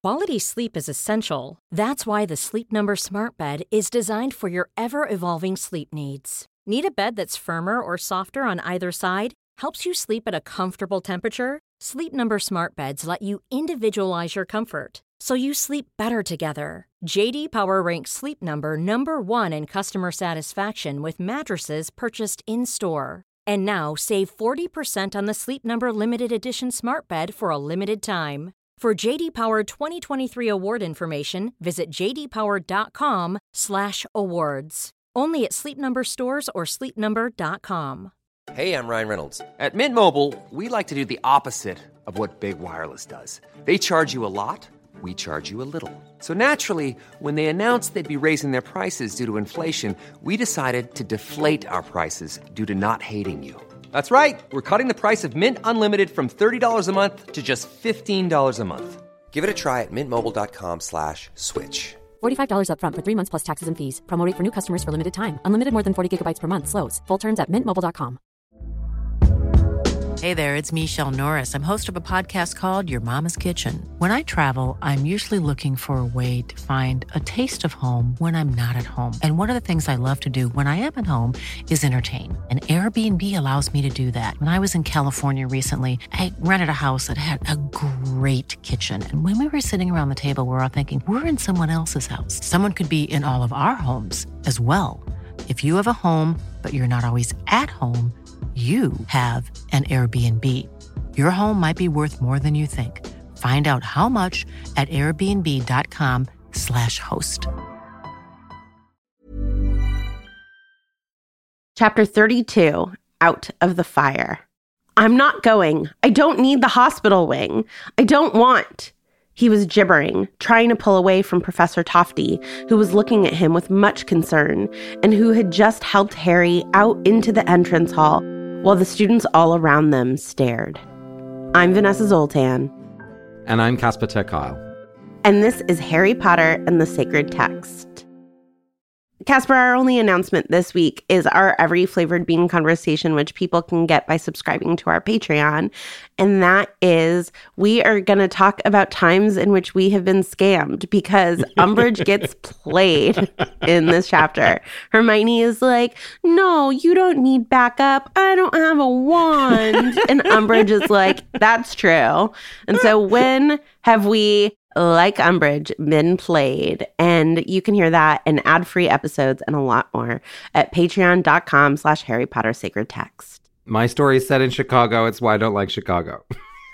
Quality sleep is essential. That's why the Sleep Number Smart Bed is designed for your ever-evolving sleep needs. Need a bed that's firmer or softer on either side? Helps you sleep at a comfortable temperature? Sleep Number Smart Beds let you individualize your comfort, so you sleep better together. J.D. Power ranks Sleep Number number 1 in customer satisfaction with mattresses purchased in-store. And now, save 40% on the Sleep Number Limited Edition Smart Bed for a limited time. For J.D. Power 2023 award information, visit jdpower.com/awards. Only at Sleep Number stores or sleepnumber.com. Hey, I'm Ryan Reynolds. At Mint Mobile, we like to do the opposite of what Big Wireless does. They charge you a lot, we charge you a little. So naturally, when they announced they'd be raising their prices due to inflation, we decided to deflate our prices due to not hating you. That's right. We're cutting the price of Mint Unlimited from $30 a month to just $15 a month. Give it a try at mintmobile.com/switch. $45 up front for 3 months plus taxes and fees. Promo rate for new customers for limited time. Unlimited more than 40 gigabytes per month. Slows full terms at mintmobile.com. Hey there, it's Michelle Norris. I'm host of a podcast called Your Mama's Kitchen. When I travel, I'm usually looking for a way to find a taste of home when I'm not at home. And one of the things I love to do when I am at home is entertain. And Airbnb allows me to do that. When I was in California recently, I rented a house that had a great kitchen. And when we were sitting around the table, we're all thinking, we're in someone else's house. Someone could be in all of our homes as well. If you have a home, but you're not always at home, you have an Airbnb. Your home might be worth more than you think. Find out how much at airbnb.com/host. Chapter 32, Out of the Fire. I'm not going. I don't need the hospital wing. I don't want. He was gibbering, trying to pull away from Professor Tofty, who was looking at him with much concern and who had just helped Harry out into the entrance hall while the students all around them stared. I'm Vanessa Zoltan. And I'm Casper ter Kuile. And this is Harry Potter and the Sacred Text. Casper, our only announcement this week is our Every Flavored Bean conversation, which people can get by subscribing to our Patreon. And that is, we are going to talk about times in which we have been scammed because Umbridge gets played in this chapter. Hermione is like, no, you don't need backup. I don't have a wand. And Umbridge is like, that's true. And so when have we, like Umbridge, been played? And you can hear that in ad-free episodes and a lot more at patreon.com/Harry Potter Sacred Text. My story is set in Chicago. It's why I don't like Chicago.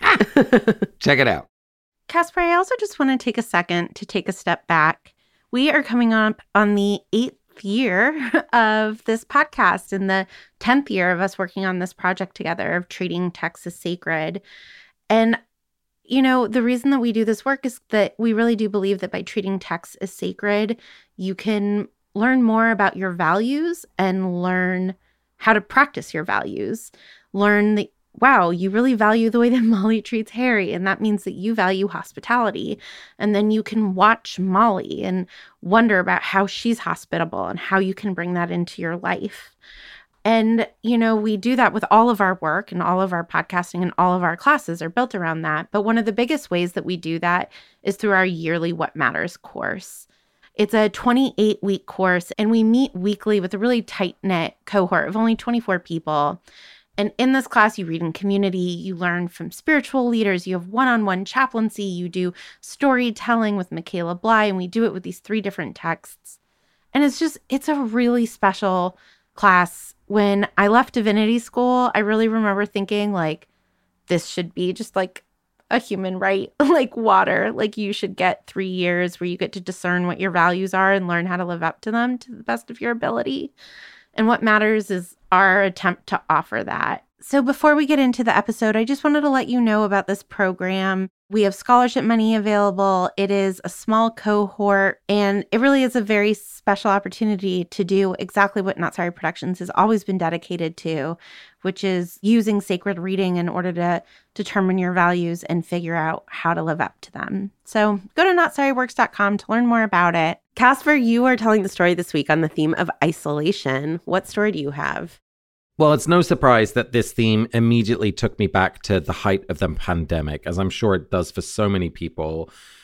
Check it out. Casper, I also just want to take a second to take a step back. We are coming up on the 8th year of this podcast and the 10th year of us working on this project together of treating texts as sacred. And you know, the reason that we do this work is that we really do believe that by treating texts as sacred, you can learn more about your values and learn how to practice your values. Learn that, wow, you really value the way that Molly treats Harry, and that means that you value hospitality. And then you can watch Molly and wonder about how she's hospitable and how you can bring that into your life. And, you know, we do that with all of our work, and all of our podcasting and all of our classes are built around that. But one of the biggest ways that we do that is through our yearly What Matters course. It's a 28-week course, and we meet weekly with a really tight-knit cohort of only 24 people. And in this class, you read in community, you learn from spiritual leaders, you have one-on-one chaplaincy, you do storytelling with Michaela Bly, and we do it with these 3 different texts. And it's a really special class. When I left divinity school, I really remember thinking, like, this should be just like a human right, like water. Like, you should get 3 years where you get to discern what your values are and learn how to live up to them to the best of your ability. And What Matters is our attempt to offer that. So before we get into the episode, I just wanted to let you know about this program. We have scholarship money available. It is a small cohort, and it really is a very special opportunity to do exactly what Not Sorry Productions has always been dedicated to, which is using sacred reading in order to determine your values and figure out how to live up to them. So go to notsorryworks.com to learn more about it. Casper, you are telling the story this week on the theme of isolation. What story do you have? Well, it's no surprise that this theme immediately took me back to the height of the pandemic, as I'm sure it does for so many people.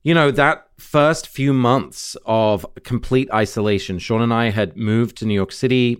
You know, that first few months of complete isolation, Sean and I had moved to New York City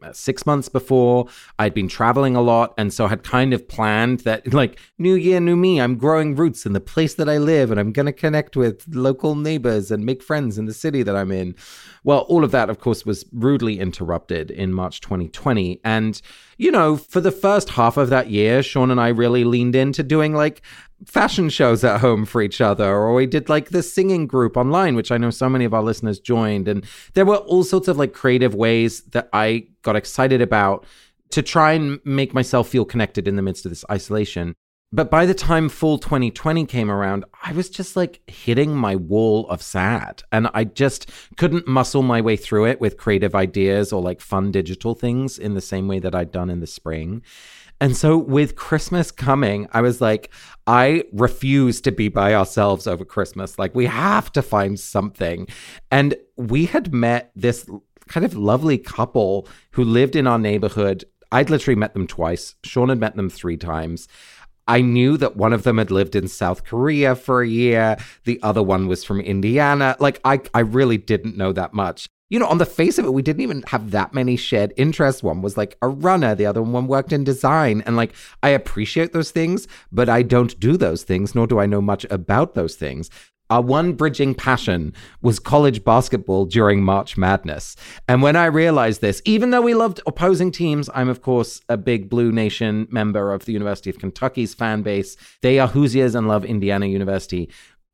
6 months before. I'd been traveling a lot, and so had kind of planned that, like, new year, new me, I'm growing roots in the place that I live, and I'm going to connect with local neighbors and make friends in the city that I'm in. Well, all of that, of course, was rudely interrupted in March 2020. And, you know, for the first half of that year, Sean and I really leaned into doing, like, fashion shows at home for each other, or we did like the singing group online, which I know so many of our listeners joined. And there were all sorts of like creative ways that I got excited about to try and make myself feel connected in the midst of this isolation. But by the time fall 2020 came around, I was just like hitting my wall of sad, and I just couldn't muscle my way through it with creative ideas or like fun digital things in the same way that I'd done in the spring. And so with Christmas coming, I was like, I refuse to be by ourselves over Christmas. Like, we have to find something. And we had met this kind of lovely couple who lived in our neighborhood. I'd literally met them twice. Sean had met them 3 times. I knew that one of them had lived in South Korea for a year. The other one was from Indiana. Like, I really didn't know that much. You know, on the face of it, we didn't even have that many shared interests. One was like a runner. The other one worked in design. And like, I appreciate those things, but I don't do those things, nor do I know much about those things. Our one bridging passion was college basketball during March Madness. And when I realized this, even though we loved opposing teams, I'm, of course, a big Blue Nation member of the University of Kentucky's fan base. They are Hoosiers and love Indiana University.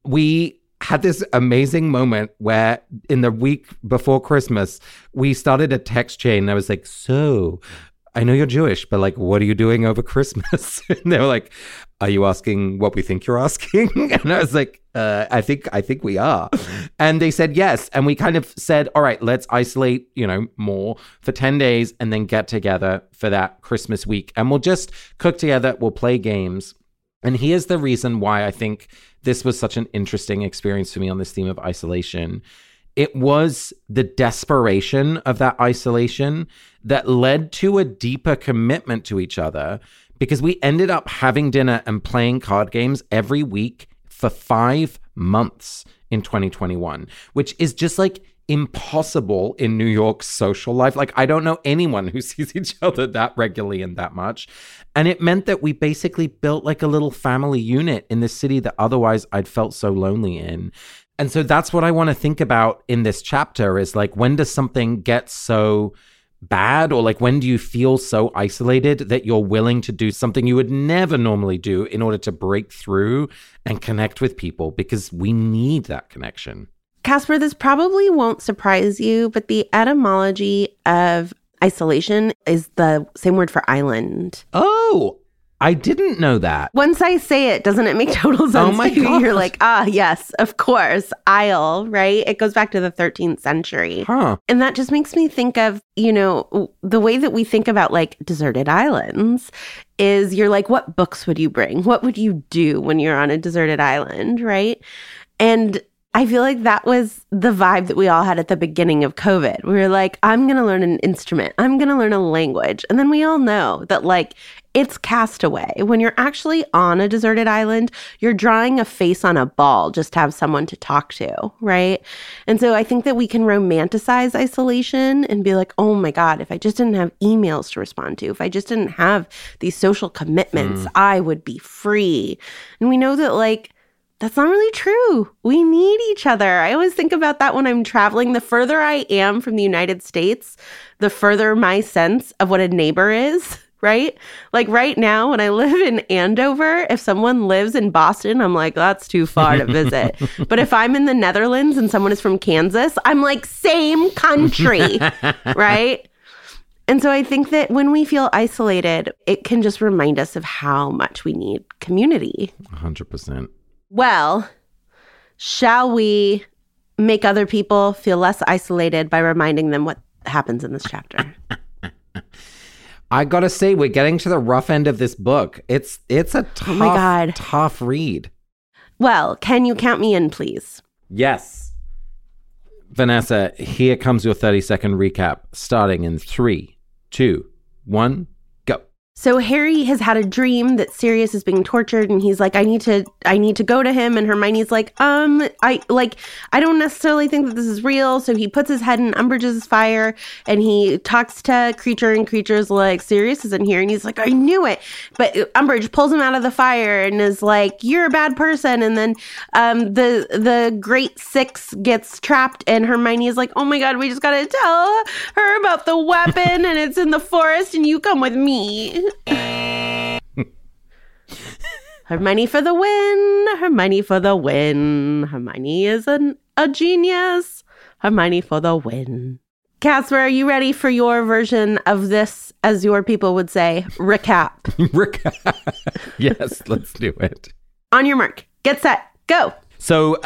We had this amazing moment where in the week before Christmas, we started a text chain. I was like, so I know you're Jewish, but like, what are you doing over Christmas? And they were like, are you asking what we think you're asking? And I was like, I think we are. And they said yes. And we kind of said, all right, let's isolate, you know, more for 10 days and then get together for that Christmas week. And we'll just cook together. We'll play games. And here's the reason why I think this was such an interesting experience for me on this theme of isolation. It was the desperation of that isolation that led to a deeper commitment to each other, because we ended up having dinner and playing card games every week for 5 months in 2021, which is just like impossible in New York's social life. Like, I don't know anyone who sees each other that regularly and that much. And it meant that we basically built like a little family unit in this city that otherwise I'd felt so lonely in. And so that's what I want to think about in this chapter is like, when does something get so bad, or like, when do you feel so isolated that you're willing to do something you would never normally do in order to break through and connect with people, because we need that connection. Casper, this probably won't surprise you, but the etymology of isolation is the same word for island. Oh, I didn't know that. Once I say it, doesn't it make total sense? Oh my God. You're like, yes, of course, isle, right? It goes back to the 13th century. Huh. And that just makes me think of, you know, the way that we think about like deserted islands is you're like, what books would you bring? What would you do when you're on a deserted island, right? And I feel like that was the vibe that we all had at the beginning of COVID. We were like, I'm going to learn an instrument. I'm going to learn a language. And then we all know that like it's castaway. When you're actually on a deserted island, you're drawing a face on a ball just to have someone to talk to, right? And so I think that we can romanticize isolation and be like, oh my God, if I just didn't have emails to respond to, if I just didn't have these social commitments, I would be free. And we know that like, that's not really true. We need each other. I always think about that when I'm traveling. The further I am from the United States, the further my sense of what a neighbor is, right? Like right now, when I live in Andover, if someone lives in Boston, I'm like, that's too far to visit. But if I'm in the Netherlands and someone is from Kansas, I'm like, same country, right? And so I think that when we feel isolated, it can just remind us of how much we need community. 100%. Well, shall we make other people feel less isolated by reminding them what happens in this chapter? I gotta say, we're getting to the rough end of this book. It's a tough read. Well, can you count me in, please? Yes. Vanessa, here comes your 30-second recap, starting in 3, 2, 1, go. So Harry has had a dream that Sirius is being tortured, and he's like, I need to go to him. And Hermione's like, I don't necessarily think that this is real. So he puts his head in Umbridge's fire, and he talks to Kreacher, and Kreacher's like, Sirius isn't here. And he's like, I knew it. But Umbridge pulls him out of the fire and is like, you're a bad person. And then the Great Six gets trapped, and Hermione is like, oh my God, we just got to tell her about the weapon, and it's in the forest, and you come with me. Hermione for the win. Hermione for the win. Hermione is a genius. Hermione for the win. Casper, are you ready for your version of this, as your people would say, recap? Recap. Yes, let's do it. On your mark. Get set. Go. So,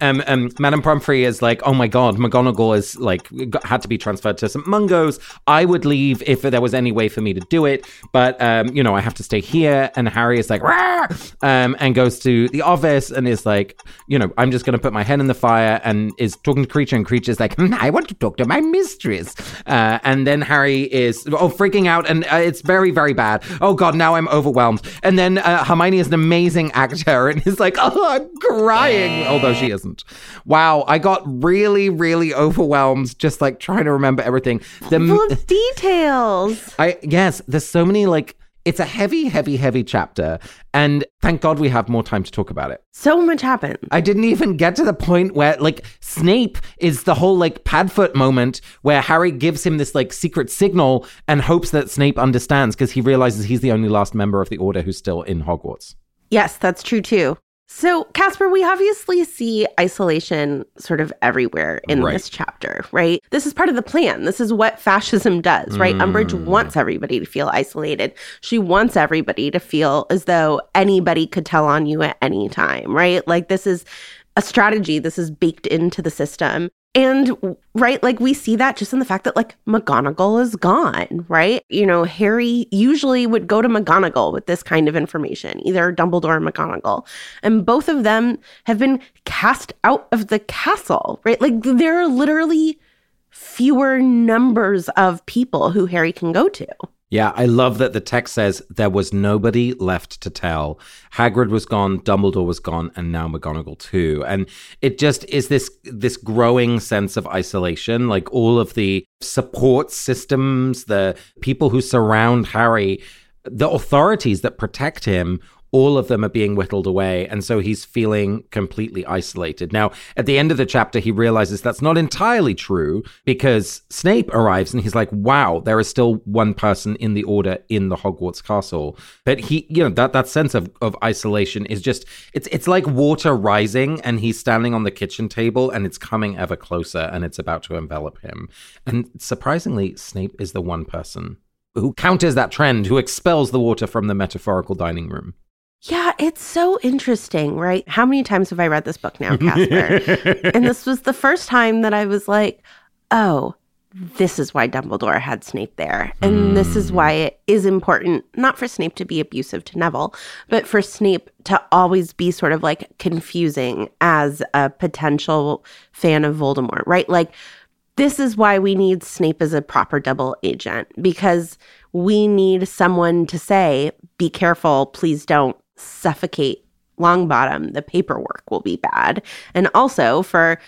Madame Pomfrey is like, oh my God, McGonagall is like, had to be transferred to St. Mungo's. I would leave if there was any way for me to do it. But, I have to stay here. And Harry is like, rah! And goes to the office and is like, I'm just going to put my head in the fire, and is talking to Kreacher, and Kreacher's like, I want to talk to my mistress. And then Harry is, freaking out. And it's very, very bad. Oh God, now I'm overwhelmed. And then Hermione is an amazing actor and is like, oh, I'm crying. Although she isn't. Wow, I got really, really overwhelmed just like trying to remember everything. Full of details. Yes, there's so many, like, it's a heavy, heavy, heavy chapter. And thank God we have more time to talk about it. So much happened. I didn't even get to the point where, like, Snape is the whole, like, Padfoot moment where Harry gives him this, like, secret signal and hopes that Snape understands because he realizes he's the only last member of the Order who's still in Hogwarts. Yes, that's true, too. So, Casper, we obviously see isolation sort of everywhere in this chapter, right? This is part of the plan. This is what fascism does, right? Umbridge wants everybody to feel isolated. She wants everybody to feel as though anybody could tell on you at any time, right? Like, this is a strategy. This is baked into the system. And, right, like, we see that just in the fact that, like, McGonagall is gone, right? Harry usually would go to McGonagall with this kind of information, either Dumbledore or McGonagall. And both of them have been cast out of the castle, right? Like, there are literally fewer numbers of people who Harry can go to. Yeah, I love that the text says there was nobody left to tell. Hagrid was gone, Dumbledore was gone, and now McGonagall too. And it just is this growing sense of isolation, like all of the support systems, the people who surround Harry, the authorities that protect him, all of them are being whittled away. And so he's feeling completely isolated. Now, at the end of the chapter, he realizes that's not entirely true because Snape arrives and he's like, wow, there is still one person in the Order in the Hogwarts castle. But he, that sense of isolation is just, it's like water rising and he's standing on the kitchen table and it's coming ever closer and it's about to envelop him. And surprisingly, Snape is the one person who counters that trend, who expels the water from the metaphorical dining room. Yeah, it's so interesting, right? How many times have I read this book now, Casper? And this was the first time that I was like, oh, this is why Dumbledore had Snape there. And this is why it is important, not for Snape to be abusive to Neville, but for Snape to always be sort of like confusing as a potential fan of Voldemort, right? Like, this is why we need Snape as a proper double agent, because we need someone to say, be careful, please don't suffocate Longbottom. The paperwork will be bad. And also for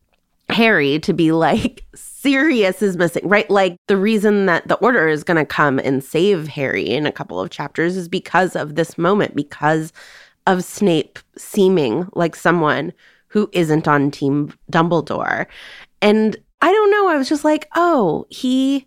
Harry to be like, Sirius is missing, right? Like, the reason that the Order is going to come and save Harry in a couple of chapters is because of this moment, because of Snape seeming like someone who isn't on Team Dumbledore. And I don't know, I was just like, oh, he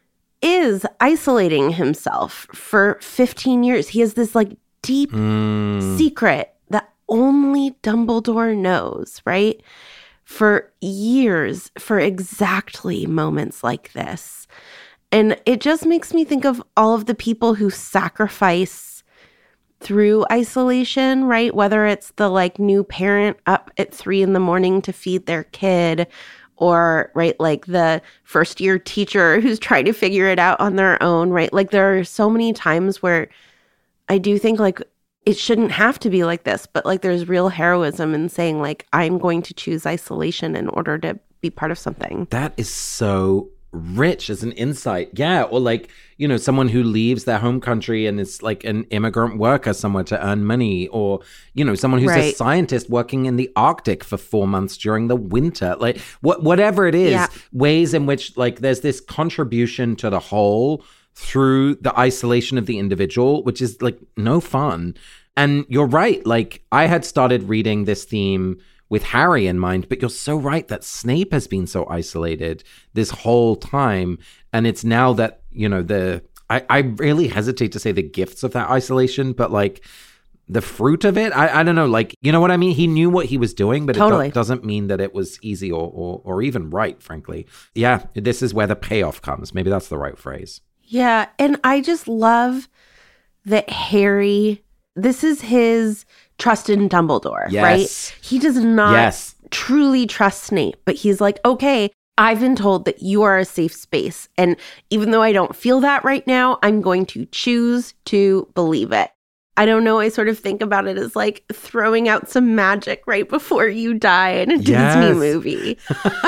is isolating himself for 15 years. He has this like deep secret that only Dumbledore knows, right? For years, for exactly moments like this. And it just makes me think of all of the people who sacrifice through isolation, right? Whether it's the like new parent up at 3 a.m. to feed their kid, or, right, like the first year teacher who's trying to figure it out on their own, right? Like, there are so many times where I do think, like, it shouldn't have to be like this, but, like, there's real heroism in saying, like, I'm going to choose isolation in order to be part of something. That is so rich as an insight. Yeah. Or like, you know, someone who leaves their home country and is like an immigrant worker somewhere to earn money, or, you know, someone who's a scientist working in the Arctic for 4 months during the winter. Like whatever it is, ways in which like there's this contribution to the whole through the isolation of the individual, which is like no fun. And you're right. Like I had started reading this theme with Harry in mind, but you're so right that Snape has been so isolated this whole time. And it's now that, you know, I really hesitate to say the gifts of that isolation, but like the fruit of it, I don't know, like, you know what I mean? He knew what he was doing, but it doesn't mean that it was easy or even right, frankly. Yeah, this is where the payoff comes. Maybe that's the right phrase. Yeah, and I just love that Harry, this is his trust in Dumbledore, right? He does not truly trust Snape, but he's like, okay, I've been told that you are a safe space. And even though I don't feel that right now, I'm going to choose to believe it. I don't know. I sort of think about it as like throwing out some magic right before you die in a Disney movie.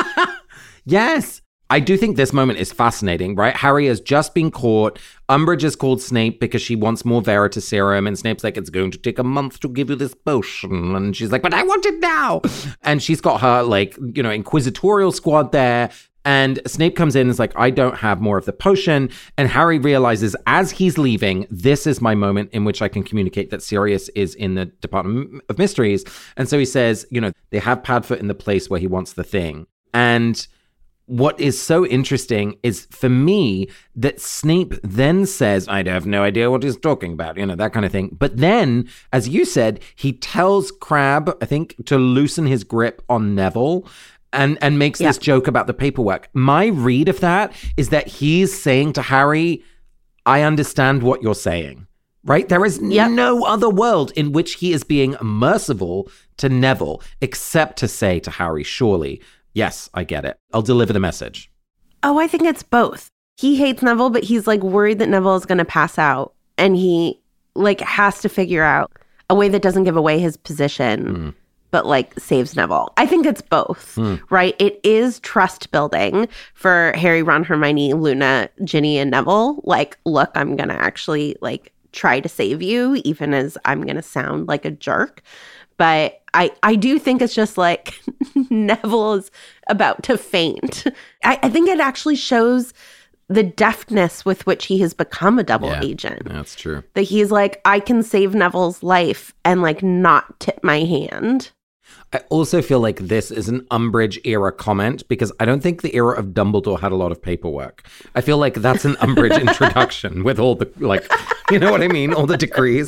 Yes. I do think this moment is fascinating, right? Harry has just been caught. Umbridge has called Snape because she wants more Veritaserum. And Snape's like, it's going to take a month to give you this potion. And she's like, but I want it now. And she's got her, like, you know, inquisitorial squad there. And Snape comes in and is like, I don't have more of the potion. And Harry realizes as he's leaving, this is my moment in which I can communicate that Sirius is in the Department of Mysteries. And so he says, you know, they have Padfoot in the place where he wants the thing. And what is so interesting is, for me, that Snape then says, I have no idea what he's talking about, you know, that kind of thing. But then, as you said, he tells Crabbe, I think, to loosen his grip on Neville and makes this joke about the paperwork. My read of that is that he's saying to Harry, I understand what you're saying, right? There is no other world in which he is being merciful to Neville except to say to Harry, surely, yes, I get it. I'll deliver the message. Oh, I think it's both. He hates Neville, but he's like worried that Neville is going to pass out. And he like has to figure out a way that doesn't give away his position, but like saves Neville. I think it's both, right? It is trust building for Harry, Ron, Hermione, Luna, Ginny, and Neville. Like, look, I'm going to actually like try to save you, even as I'm going to sound like a jerk. But I do think it's just like Neville is about to faint. I think it actually shows the deftness with which he has become a double agent. That's true. That he's like, I can save Neville's life and like not tip my hand. I also feel like this is an Umbridge era comment because I don't think the era of Dumbledore had a lot of paperwork. I feel like that's an Umbridge introduction with all the, like, you know what I mean? All the decrees.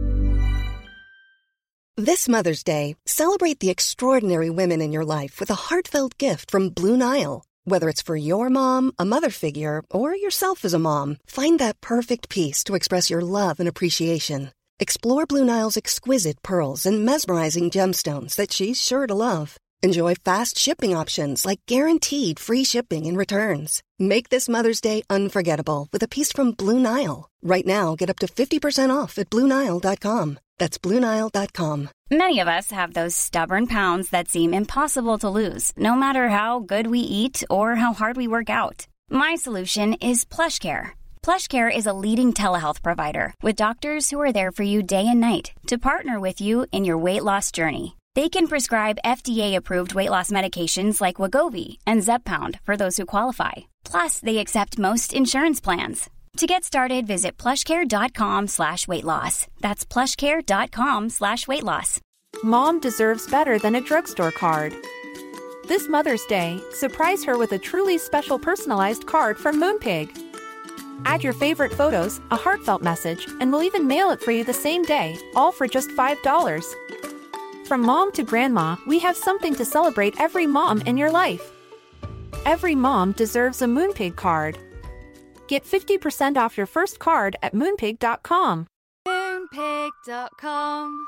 This Mother's Day, celebrate the extraordinary women in your life with a heartfelt gift from Blue Nile. Whether it's for your mom, a mother figure, or yourself as a mom, find that perfect piece to express your love and appreciation. Explore Blue Nile's exquisite pearls and mesmerizing gemstones that she's sure to love. Enjoy fast shipping options like guaranteed free shipping and returns. Make this Mother's Day unforgettable with a piece from Blue Nile. Right now, get up to 50% off at BlueNile.com. That's BlueNile.com. Many of us have those stubborn pounds that seem impossible to lose, no matter how good we eat or how hard we work out. My solution is PlushCare. PlushCare is a leading telehealth provider with doctors who are there for you day and night to partner with you in your weight loss journey. They can prescribe FDA-approved weight loss medications like Wegovy and Zepbound for those who qualify. Plus, they accept most insurance plans. To get started, visit plushcare.com/weightloss. That's plushcare.com/weightloss. Mom deserves better than a drugstore card. This Mother's Day, surprise her with a truly special personalized card from Moonpig. Add your favorite photos, a heartfelt message, and we'll even mail it for you the same day, all for just $5. From mom to grandma, we have something to celebrate every mom in your life. Every mom deserves a Moonpig card. Get 50% off your first card at Moonpig.com. Moonpig.com.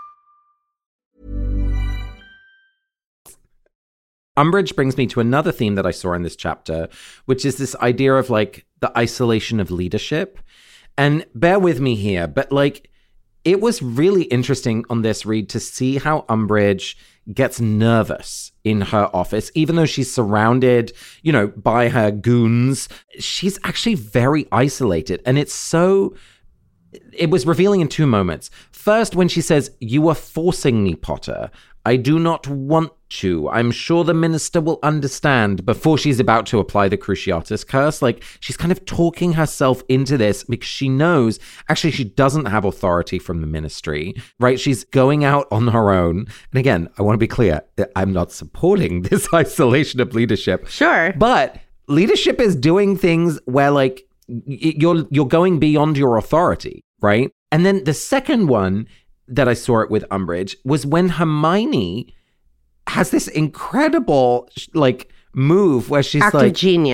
Umbridge brings me to another theme that I saw in this chapter, which is this idea of like the isolation of leadership. And bear with me here, but like it was really interesting on this read to see how Umbridge gets nervous in her office, even though she's surrounded, by her goons. She's actually very isolated. And it was revealing in two moments. First, when she says, "You are forcing me, Potter. I do not want to. I'm sure the minister will understand," before she's about to apply the Cruciatus curse. Like, she's kind of talking herself into this because she knows actually she doesn't have authority from the ministry, right? She's going out on her own. And again, I want to be clear, I'm not supporting this isolation of leadership. Sure. But leadership is doing things where, like, you're going beyond your authority, right? And then the second one that I saw it with Umbridge was when Hermione has this incredible, like, move where she's actual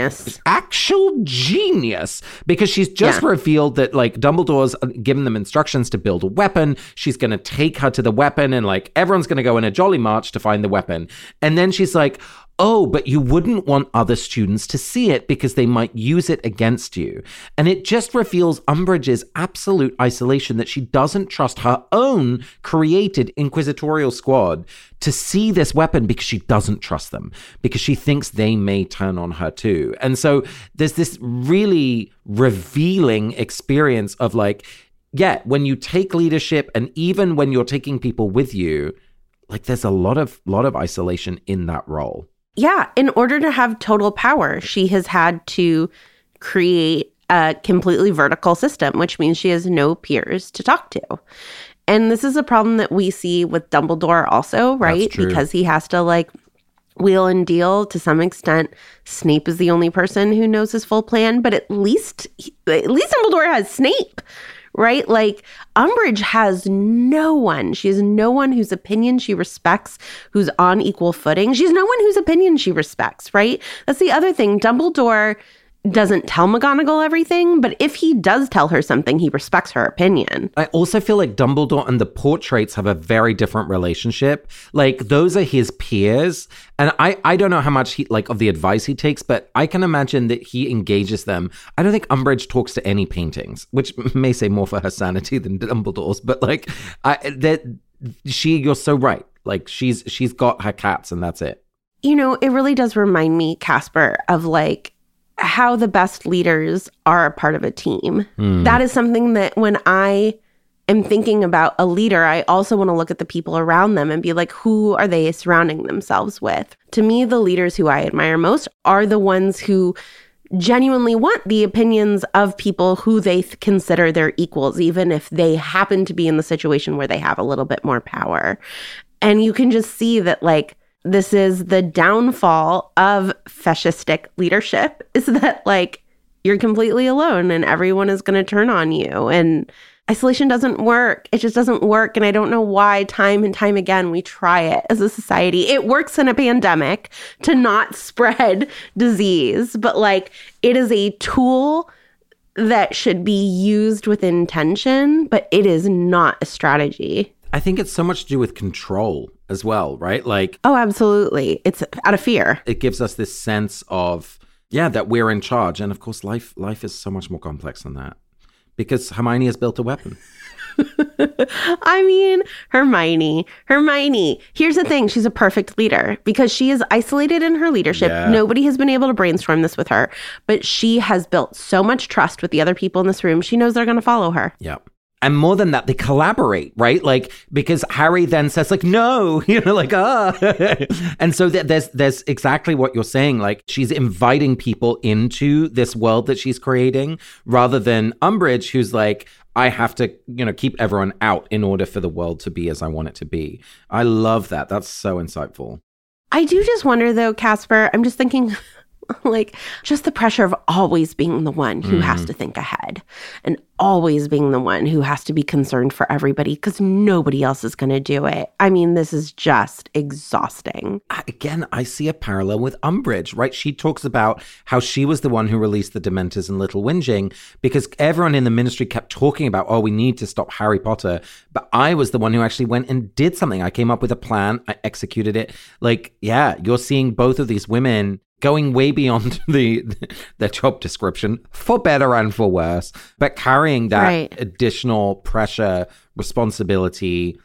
genius, because she's just revealed that, like, Dumbledore's given them instructions to build a weapon. She's going to take her to the weapon, and, like, everyone's going to go in a jolly march to find the weapon. And then she's like, "Oh, but you wouldn't want other students to see it because they might use it against you." And it just reveals Umbridge's absolute isolation, that she doesn't trust her own created inquisitorial squad to see this weapon because she doesn't trust them, because she thinks they may turn on her too. And so there's this really revealing experience of, like, when you take leadership, and even when you're taking people with you, like, there's a lot of isolation in that role. Yeah, in order to have total power, she has had to create a completely vertical system, which means she has no peers to talk to. And this is a problem that we see with Dumbledore also, right? Because he has to, like, wheel and deal to some extent. Snape is the only person who knows his full plan, but at least Dumbledore has Snape, right? Like, Umbridge has no one. She has no one whose opinion she respects, who's on equal footing. She has no one whose opinion she respects, right? That's the other thing. Dumbledore doesn't tell McGonagall everything, but if he does tell her something, he respects her opinion. I also feel like Dumbledore and the Portraits have a very different relationship. Like, those are his peers. And I don't know how much of the advice he takes, but I can imagine that he engages them. I don't think Umbridge talks to any paintings, which may say more for her sanity than Dumbledore's, but, like, you're so right. Like, she's got her cats and that's it. It really does remind me, Casper, of, like, how the best leaders are a part of a team. That is something that when I am thinking about a leader, I also want to look at the people around them and be like, who are they surrounding themselves with? To me, the leaders who I admire most are the ones who genuinely want the opinions of people who they consider their equals, even if they happen to be in the situation where they have a little bit more power. And you can just see that, like, this is the downfall of fascistic leadership, is that, like, you're completely alone and everyone is going to turn on you. And isolation doesn't work. It just doesn't work. And I don't know why time and time again we try it as a society. It works in a pandemic to not spread disease, but, like, it is a tool that should be used with intention, but it is not a strategy. I think it's so much to do with control as well, right? Like, oh, absolutely. It's out of fear. It gives us this sense of, that we're in charge. And of course, life is so much more complex than that, because Hermione has built a weapon. I mean, Hermione. Here's the thing. She's a perfect leader because she is isolated in her leadership. Yeah. Nobody has been able to brainstorm this with her, but she has built so much trust with the other people in this room. She knows they're going to follow her. Yeah. And more than that, they collaborate, right? Like, because Harry then says, like, no, And so there's exactly what you're saying. Like, she's inviting people into this world that she's creating, rather than Umbridge, who's like, I have to, keep everyone out in order for the world to be as I want it to be. I love that. That's so insightful. I do just wonder, though, Casper, I'm just thinking, like, just the pressure of always being the one who has to think ahead, and always being the one who has to be concerned for everybody because nobody else is going to do it. I mean, this is just exhausting. Again, I see a parallel with Umbridge, right? She talks about how she was the one who released the Dementors in Little Whinging because everyone in the ministry kept talking about, we need to stop Harry Potter. But I was the one who actually went and did something. I came up with a plan. I executed it. Like, you're seeing both of these women going way beyond their job description, for better and for worse, but carrying that additional pressure, responsibility,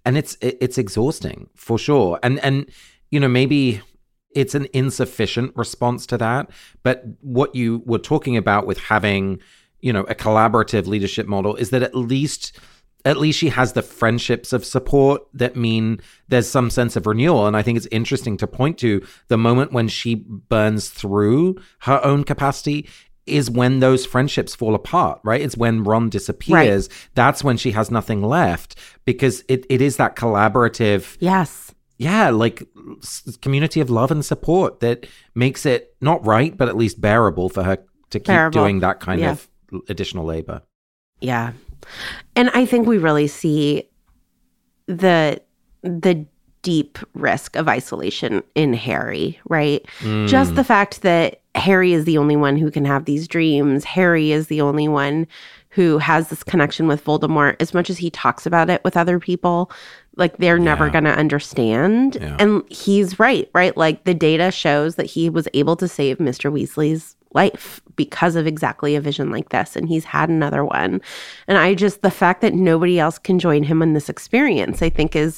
And it's exhausting for sure. And maybe it's an insufficient response to that. But what you were talking about with having, a collaborative leadership model is that at least she has the friendships of support that mean there's some sense of renewal. And I think it's interesting to point to the moment when she burns through her own capacity is when those friendships fall apart, right? It's when Ron disappears. Right. That's when she has nothing left, because it is that collaborative. Yes. Yeah, like community of love and support that makes it not right, but at least bearable for her to keep doing that kind of additional labor. Yeah. And I think we really see the deep risk of isolation in Harry, right? Just the fact that Harry is the only one who can have these dreams. Harry is the only one who has this connection with Voldemort. As much as he talks about it with other people, like they're never going to understand. Yeah. And he's right? Like the data shows that he was able to save Mr. Weasley's life because of exactly a vision like this, and he's had another one. And the fact that nobody else can join him in this experience, I think is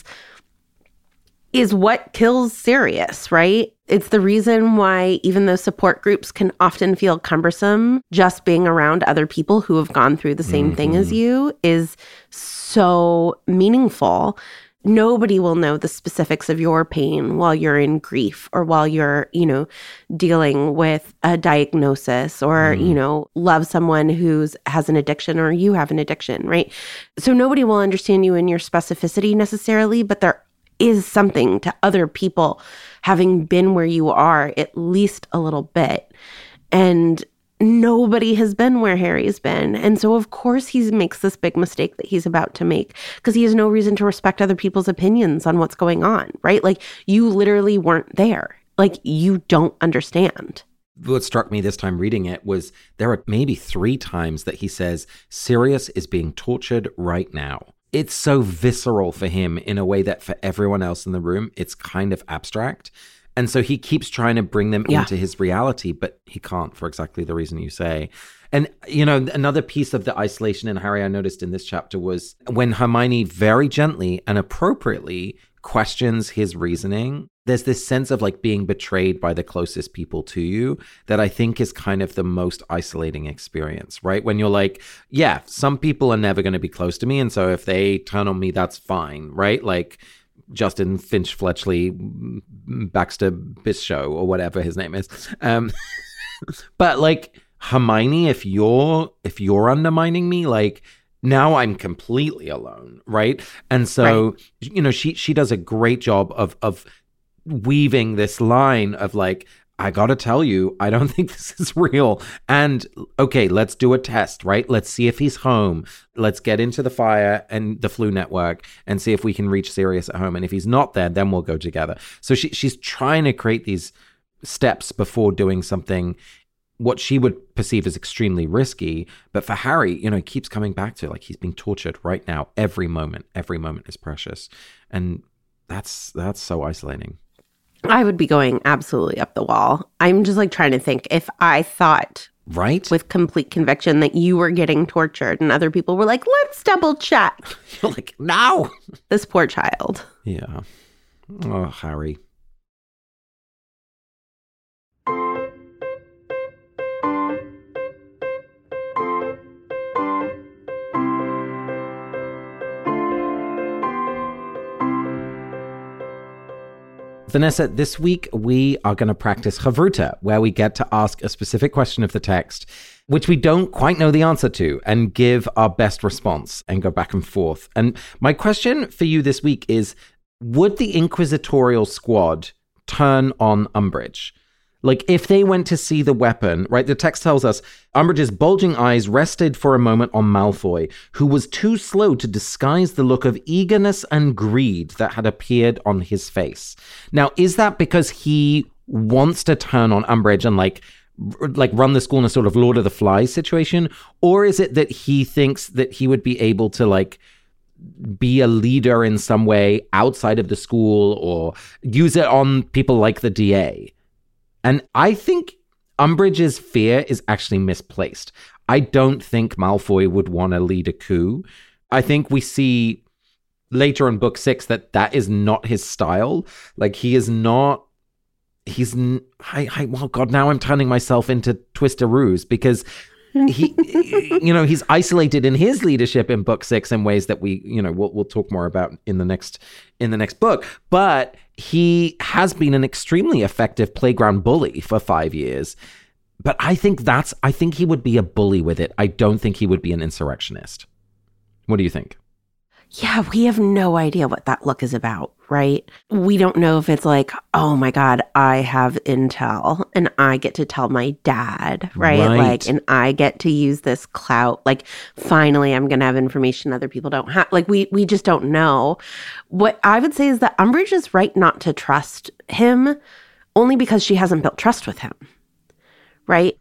what kills Sirius, right? It's the reason why even though support groups can often feel cumbersome, just being around other people who have gone through the same thing as you is so meaningful. Nobody will know the specifics of your pain while you're in grief or while you're, dealing with a diagnosis or, love someone who has an addiction or you have an addiction, right? So nobody will understand you in your specificity necessarily, but there is something to other people having been where you are at least a little bit. And nobody has been where Harry's been. And so, of course, he makes this big mistake that he's about to make because he has no reason to respect other people's opinions on what's going on, right? Like, you literally weren't there. Like, you don't understand. What struck me this time reading it was there are maybe 3 times that he says, Sirius is being tortured right now. It's so visceral for him in a way that for everyone else in the room, it's kind of abstract. And so he keeps trying to bring them into his reality, but he can't for exactly the reason you say. And, another piece of the isolation in Harry I noticed in this chapter was when Hermione very gently and appropriately questions his reasoning. There's this sense of like being betrayed by the closest people to you that I think is kind of the most isolating experience, right? When you're like, yeah, some people are never going to be close to me. And so if they turn on me, that's fine, right? Like Justin Finch Fletchley, Baxter Bishow, or whatever his name is. But like Hermione, if you're undermining me, like now I'm completely alone, right? And so, she does a great job of weaving this line of like, I gotta tell you, I don't think this is real. And okay, let's do a test, right? Let's see if he's home. Let's get into the Fire and the Flu Network and see if we can reach Sirius at home. And if he's not there, then we'll go together. So she's trying to create these steps before doing something what she would perceive as extremely risky. But for Harry, he keeps coming back to like he's being tortured right now. Every moment is precious. And that's so isolating. I would be going absolutely up the wall. I'm just like trying to think if I thought with complete conviction that you were getting tortured and other people were like, let's double check. You're like, no. This poor child. Yeah. Oh, Harry. Vanessa, this week we are going to practice Chavruta, where we get to ask a specific question of the text, which we don't quite know the answer to, and give our best response and go back and forth. And my question for you this week is, would the Inquisitorial Squad turn on Umbridge? Like, if they went to see the weapon, right? The text tells us, Umbridge's bulging eyes rested for a moment on Malfoy, who was too slow to disguise the look of eagerness and greed that had appeared on his face. Now, is that because he wants to turn on Umbridge and like run the school in a sort of Lord of the Flies situation? Or is it that he thinks that he would be able to like be a leader in some way outside of the school or use it on people like the DA? And I think Umbridge's fear is actually misplaced. I don't think Malfoy would want to lead a coup. I think we see later in book 6 that is not his style. Like, he is not, well, God, now I'm turning myself into Twisteroos, because he, he's isolated in his leadership in book 6 in ways that we'll talk more about in the next book. But he has been an extremely effective playground bully for 5 years. But I think he would be a bully with it. I don't think he would be an insurrectionist. What do you think? Yeah, we have no idea what that look is about, right? We don't know if it's like, oh my God, I have intel and I get to tell my dad, right? Like, and I get to use this clout. Like, finally, I'm going to have information other people don't have. Like, we just don't know. What I would say is that Umbridge is right not to trust him only because she hasn't built trust with him, right?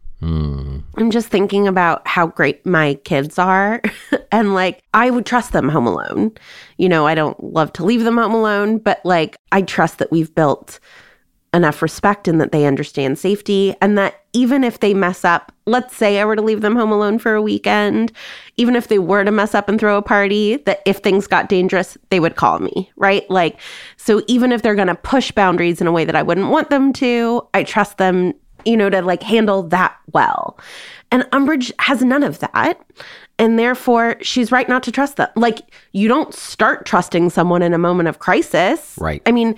I'm just thinking about how great my kids are. And like, I would trust them home alone. I don't love to leave them home alone, but like, I trust that we've built enough respect and that they understand safety. And that even if they mess up, let's say I were to leave them home alone for a weekend, even if they were to mess up and throw a party, that if things got dangerous, they would call me, right? Like, so even if they're going to push boundaries in a way that I wouldn't want them to, I trust them to like handle that well. And Umbridge has none of that. And therefore, she's right not to trust them. Like, you don't start trusting someone in a moment of crisis. Right. I mean,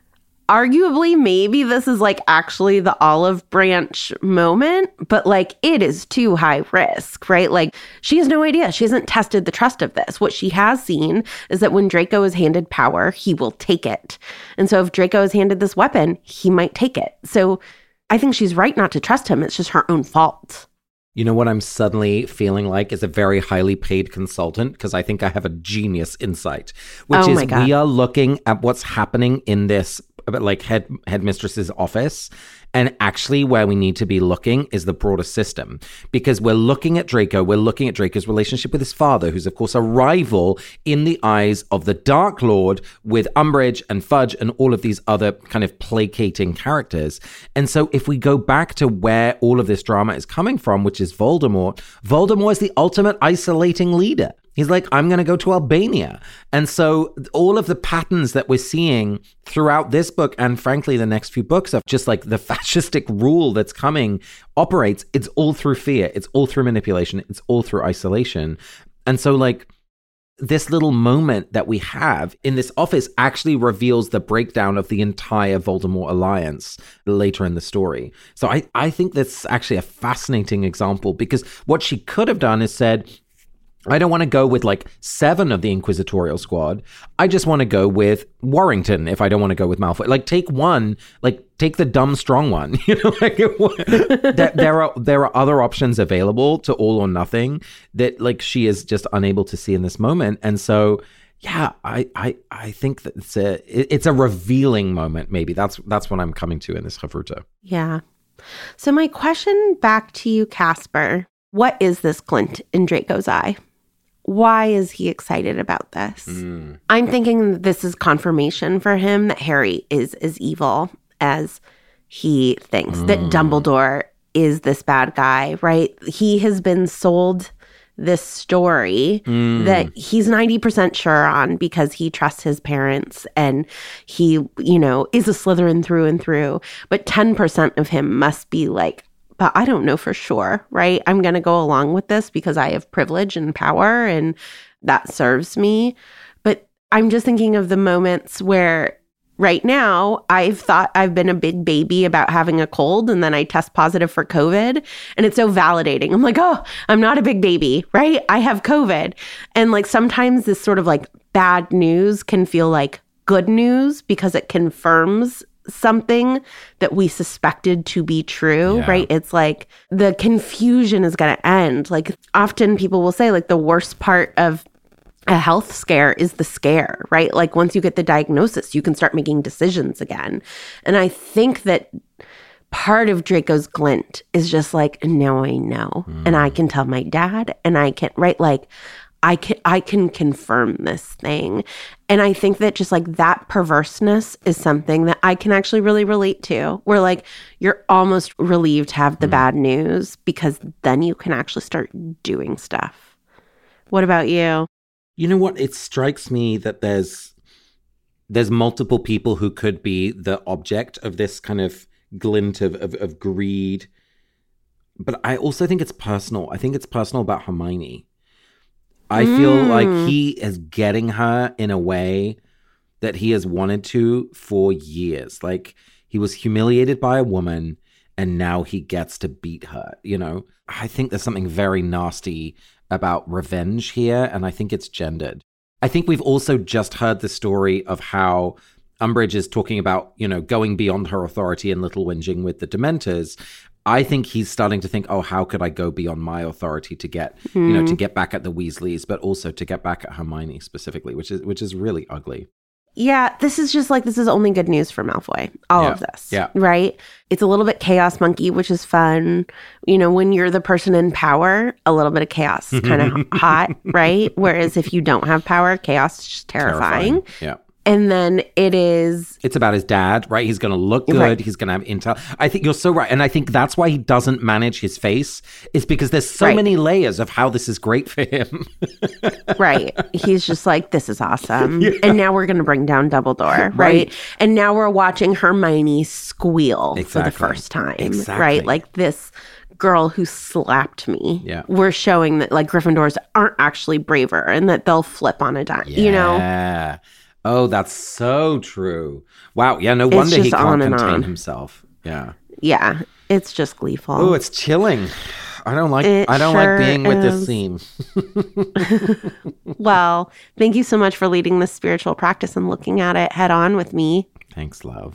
arguably, maybe this is like actually the olive branch moment, but like, it is too high risk, right? Like, she has no idea. She hasn't tested the trust of this. What she has seen is that when Draco is handed power, he will take it. And so if Draco is handed this weapon, he might take it. So I think she's right not to trust him. It's just her own fault. You know what I'm suddenly feeling like is a very highly paid consultant, because I think I have a genius insight, which is we are looking at what's happening in this like headmistress's office. And actually where we need to be looking is the broader system, because we're looking at Draco. We're looking at Draco's relationship with his father, who's of course a rival in the eyes of the Dark Lord, with Umbridge and Fudge and all of these other kind of placating characters. And so if we go back to where all of this drama is coming from, which is Voldemort is the ultimate isolating leader. He's like, I'm going to go to Albania. And so all of the patterns that we're seeing throughout this book, and frankly, the next few books, of just like the fascistic rule that's coming operates, it's all through fear. It's all through manipulation. It's all through isolation. And so like this little moment that we have in this office actually reveals the breakdown of the entire Voldemort alliance later in the story. So I think that's actually a fascinating example, because what she could have done is said, I don't want to go with like 7 of the Inquisitorial Squad. I just want to go with Warrington if I don't want to go with Malfoy. Like, take one, like take the dumb strong one. Like there are other options available to all or nothing that like she is just unable to see in this moment. And so yeah, I think that it's a revealing moment. Maybe that's what I'm coming to in this Havruta. Yeah. So my question back to you, Casper, what is this glint in Draco's eye? Why is he excited about this? I'm thinking this is confirmation for him that Harry is as evil as he thinks, that Dumbledore is this bad guy, right? He has been sold this story that he's 90% sure on because he trusts his parents and he, is a Slytherin through and through. But 10% of him must be like, but I don't know for sure, right? I'm going to go along with this because I have privilege and power and that serves me. But I'm just thinking of the moments where right now I've thought I've been a big baby about having a cold and then I test positive for COVID and it's so validating. I'm like, oh, I'm not a big baby, right? I have COVID. And like sometimes this sort of like bad news can feel like good news because it confirms something that we suspected to be true, right? It's like the confusion is going to end. Like often people will say like the worst part of a health scare is the scare, right? Like once you get the diagnosis, you can start making decisions again. And I think that part of Draco's glint is just like, now I know. And I can tell my dad and I can, right? Like I can confirm this thing. And I think that just like that perverseness is something that I can actually really relate to, where like you're almost relieved to have the bad news because then you can actually start doing stuff. What about you? You know what? It strikes me that there's multiple people who could be the object of this kind of glint of greed. But I also think it's personal. I think it's personal about Hermione. I feel like he is getting her in a way that he has wanted to for years. Like, he was humiliated by a woman and now he gets to beat her, you know? I think there's something very nasty about revenge here, and I think it's gendered. I think we've also just heard the story of how Umbridge is talking about, you know, going beyond her authority and little whinging with the Dementors. I think he's starting to think, oh, how could I go beyond my authority to get, you know, to get back at the Weasleys, but also to get back at Hermione specifically, which is really ugly. Yeah, this is only good news for Malfoy, all of this, Yeah. right? It's a little bit chaos monkey, which is fun. You know, when you're the person in power, a little bit of chaos is kind of hot, right? Whereas if you don't have power, chaos is just terrifying. Yeah. And then it's about his dad, right? He's going to look good. Right. He's going to have intel. I think you're so right. And I think that's why he doesn't manage his face, is because there's so many layers of how this is great for him. Right. He's just like, this is awesome. Yeah. And now we're going to bring down Dumbledore, right? And now we're watching Hermione squeal for the first time, right? Like, this girl who slapped me. Yeah. We're showing that, like, Gryffindors aren't actually braver and that they'll flip on a dime, you know? Yeah. Oh, that's so true. Wow. Yeah, no wonder he can't contain himself. Yeah. Yeah. It's just gleeful. Oh, it's chilling. I don't like being with this scene. Well, thank you so much for leading this spiritual practice and looking at it head on with me. Thanks, love.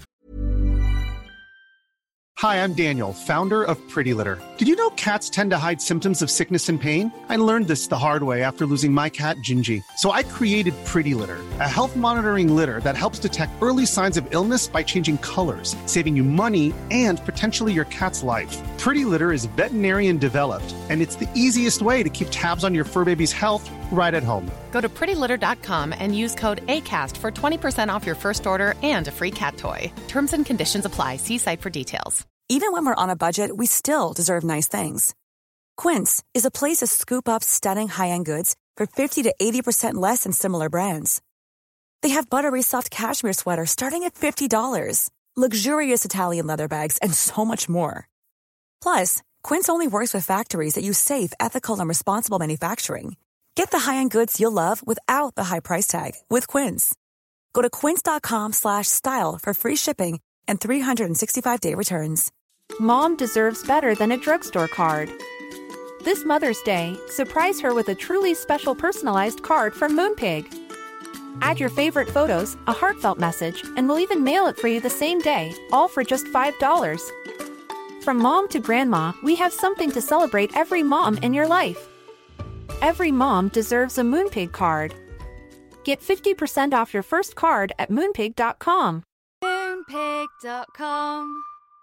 Hi, I'm Daniel, founder of Pretty Litter. Did you know cats tend to hide symptoms of sickness and pain? I learned this the hard way after losing my cat, Gingy. So I created Pretty Litter, a health monitoring litter that helps detect early signs of illness by changing colors, saving you money and potentially your cat's life. Pretty Litter is veterinarian developed, and it's the easiest way to keep tabs on your fur baby's health right at home. Go to prettylitter.com and use code ACAST for 20% off your first order and a free cat toy. Terms and conditions apply. See site for details. Even when we're on a budget, we still deserve nice things. Quince is a place to scoop up stunning high-end goods for 50 to 80% less than similar brands. They have buttery soft cashmere sweaters starting at $50, luxurious Italian leather bags, and so much more. Plus, Quince only works with factories that use safe, ethical, and responsible manufacturing. Get the high-end goods you'll love without the high price tag with Quince. Go to quince.com/style for free shipping and 365-day returns. Mom deserves better than a drugstore card. This Mother's Day, surprise her with a truly special personalized card from Moonpig. Add your favorite photos, a heartfelt message, and we'll even mail it for you the same day, all for just $5. From mom to grandma, we have something to celebrate every mom in your life. Every mom deserves a Moonpig card. Get 50% off your first card at moonpig.com. Moonpig.com.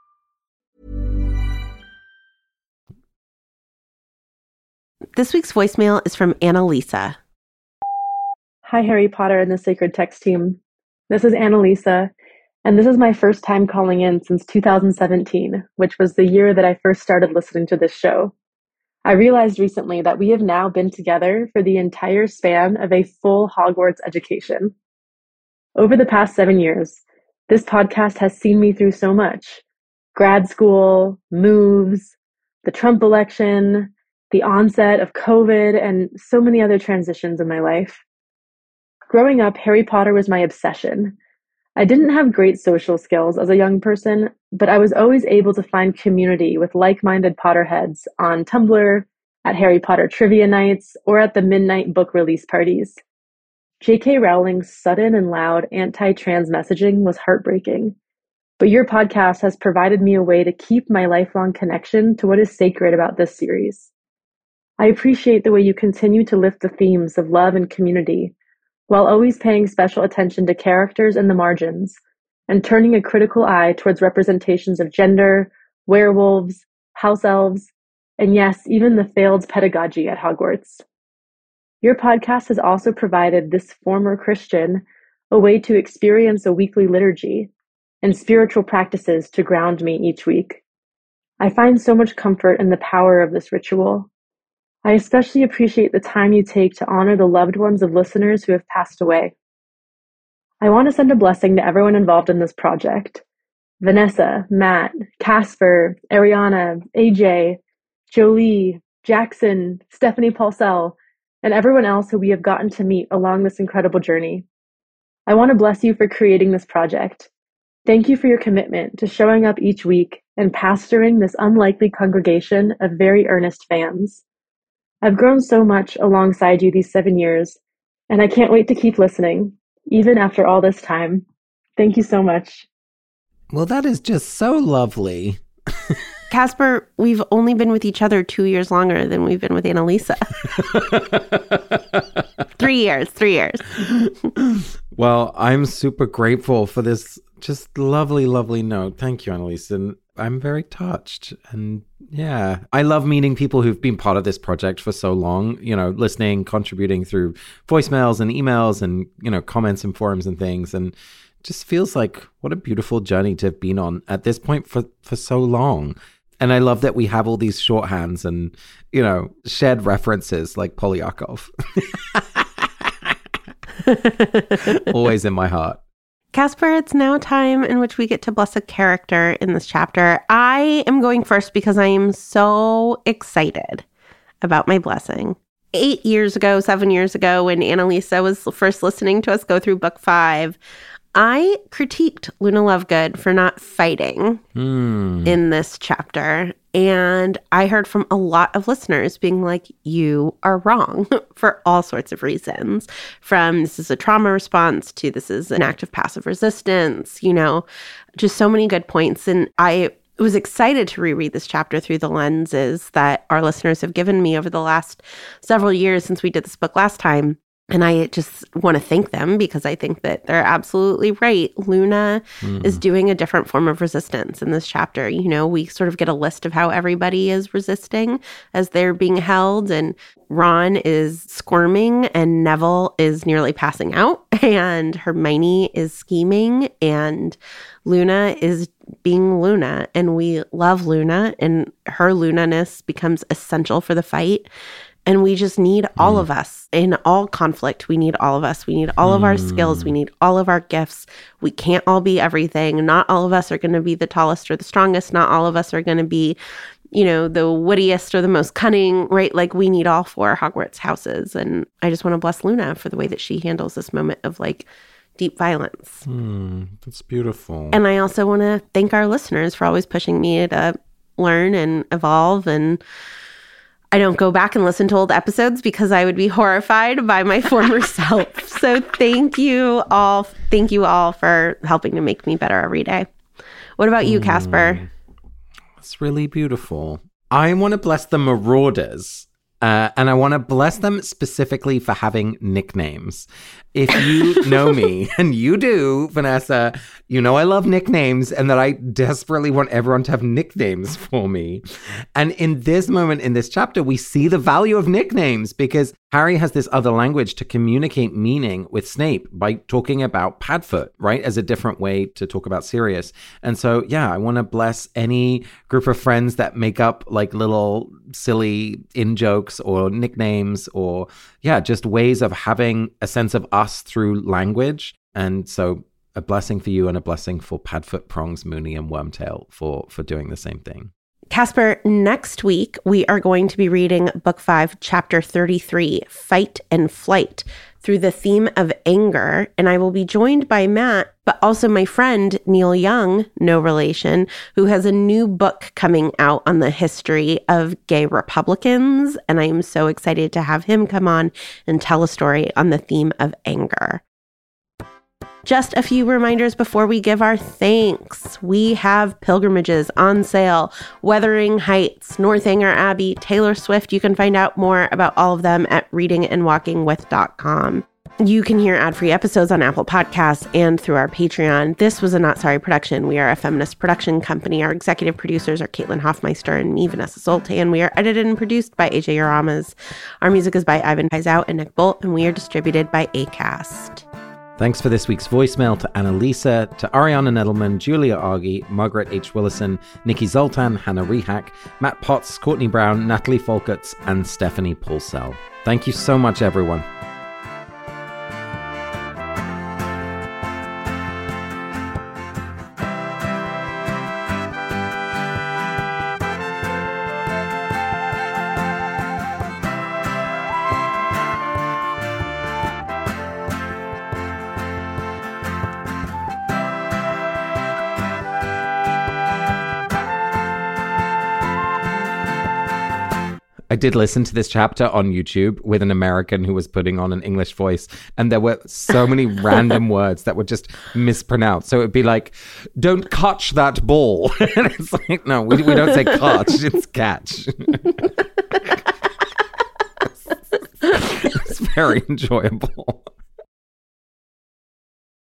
This week's voicemail is from Annalisa. Hi, Harry Potter and the Sacred Text team. This is Annalisa, and this is my first time calling in since 2017, which was the year that I first started listening to this show. I realized recently that we have now been together for the entire span of a full Hogwarts education. Over the past 7 years, this podcast has seen me through so much. Grad school, moves, the Trump election, the onset of COVID, and so many other transitions in my life. Growing up, Harry Potter was my obsession. I didn't have great social skills as a young person, but I was always able to find community with like-minded Potterheads on Tumblr, at Harry Potter trivia nights, or at the midnight book release parties. J.K. Rowling's sudden and loud anti-trans messaging was heartbreaking, but your podcast has provided me a way to keep my lifelong connection to what is sacred about this series. I appreciate the way you continue to lift the themes of love and community, while always paying special attention to characters in the margins, and turning a critical eye towards representations of gender, werewolves, house elves, and yes, even the failed pedagogy at Hogwarts. Your podcast has also provided this former Christian a way to experience a weekly liturgy and spiritual practices to ground me each week. I find so much comfort in the power of this ritual. I especially appreciate the time you take to honor the loved ones of listeners who have passed away. I want to send a blessing to everyone involved in this project. Vanessa, Matt, Casper, Ariana, AJ, Jolie, Jackson, Stephanie Paulsell, and everyone else who we have gotten to meet along this incredible journey. I want to bless you for creating this project. Thank you for your commitment to showing up each week and pastoring this unlikely congregation of very earnest fans. I've grown so much alongside you these 7 years, and I can't wait to keep listening, even after all this time. Thank you so much. Well, that is just so lovely. Casper, we've only been with each other 2 years longer than we've been with Annalisa. 3 years. Well, I'm super grateful for this just lovely, lovely note. Thank you, Annalisa. And I'm very touched. And yeah, I love meeting people who've been part of this project for so long, you know, listening, contributing through voicemails and emails and, you know, comments and forums and things. And just feels like what a beautiful journey to have been on at this point for so long. And I love that we have all these shorthands and, you know, shared references like Polyakov. Always in my heart. Casper, it's now time in which we get to bless a character in this chapter. I am going first because I am so excited about my blessing. 7 years ago, when Annalisa was first listening to us go through book 5, I critiqued Luna Lovegood for not fighting in this chapter. And I heard from a lot of listeners being like, you are wrong for all sorts of reasons. From this is a trauma response to this is an act of passive resistance, you know, just so many good points. And I was excited to reread this chapter through the lenses that our listeners have given me over the last several years since we did this book last time. And I just want to thank them because I think that they're absolutely right. Luna is doing a different form of resistance in this chapter. You know, we sort of get a list of how everybody is resisting as they're being held. And Ron is squirming and Neville is nearly passing out. And Hermione is scheming and Luna is being Luna. And we love Luna and her Luna-ness becomes essential for the fight. And we just need all of us in all conflict. We need all of us. We need all of our skills. We need all of our gifts. We can't all be everything. Not all of us are going to be the tallest or the strongest. Not all of us are going to be, you know, the wittiest or the most cunning, right? Like we need all 4 Hogwarts houses. And I just want to bless Luna for the way that she handles this moment of like deep violence. That's beautiful. And I also want to thank our listeners for always pushing me to learn and evolve. And I don't go back and listen to old episodes because I would be horrified by my former self. So thank you all. Thank you all for helping to make me better every day. What about you, Casper? It's really beautiful. I want to bless the Marauders. And I want to bless them specifically for having nicknames. If you know me, and you do, Vanessa, you know I love nicknames and that I desperately want everyone to have nicknames for me. And in this moment, in this chapter, we see the value of nicknames because Harry has this other language to communicate meaning with Snape by talking about Padfoot, right, as a different way to talk about Sirius. And so, yeah, I want to bless any group of friends that make up like little silly in-jokes or nicknames or, yeah, just ways of having a sense of us through language. And so a blessing for you and a blessing for Padfoot, Prongs, Moony, and Wormtail for doing the same thing. Casper, next week, we are going to be reading Book 5, Chapter 33, Fight and Flight, through the theme of anger. And I will be joined by Matt, but also my friend, Neil Young, no relation, who has a new book coming out on the history of gay Republicans. And I am so excited to have him come on and tell a story on the theme of anger. Just a few reminders before we give our thanks. We have pilgrimages on sale. Wuthering Heights, Northanger Abbey, Taylor Swift. You can find out more about all of them at readingandwalkingwith.com. You can hear ad-free episodes on Apple Podcasts and through our Patreon. This was a Not Sorry production. We are a feminist production company. Our executive producers are Caitlin Hoffmeister and me, Vanessa Zoltan. We are edited and produced by AJ Uramas. Our music is by Ivan Paizout and Nick Bolt, and we are distributed by Acast. Thanks for this week's voicemail to Annalisa, to Ariana Nedelman, Julia Argy, Margaret H. Willison, Nikki Zoltan, Hannah Rehak, Matt Potts, Courtney Brown, Natalie Folkerts, and Stephanie Pulsell. Thank you so much, everyone. I did listen to this chapter on YouTube with an American who was putting on an English voice, and there were so many random words that were just mispronounced. So it'd be like, don't catch that ball. And it's like, no, we don't say catch, it's catch. It's very enjoyable.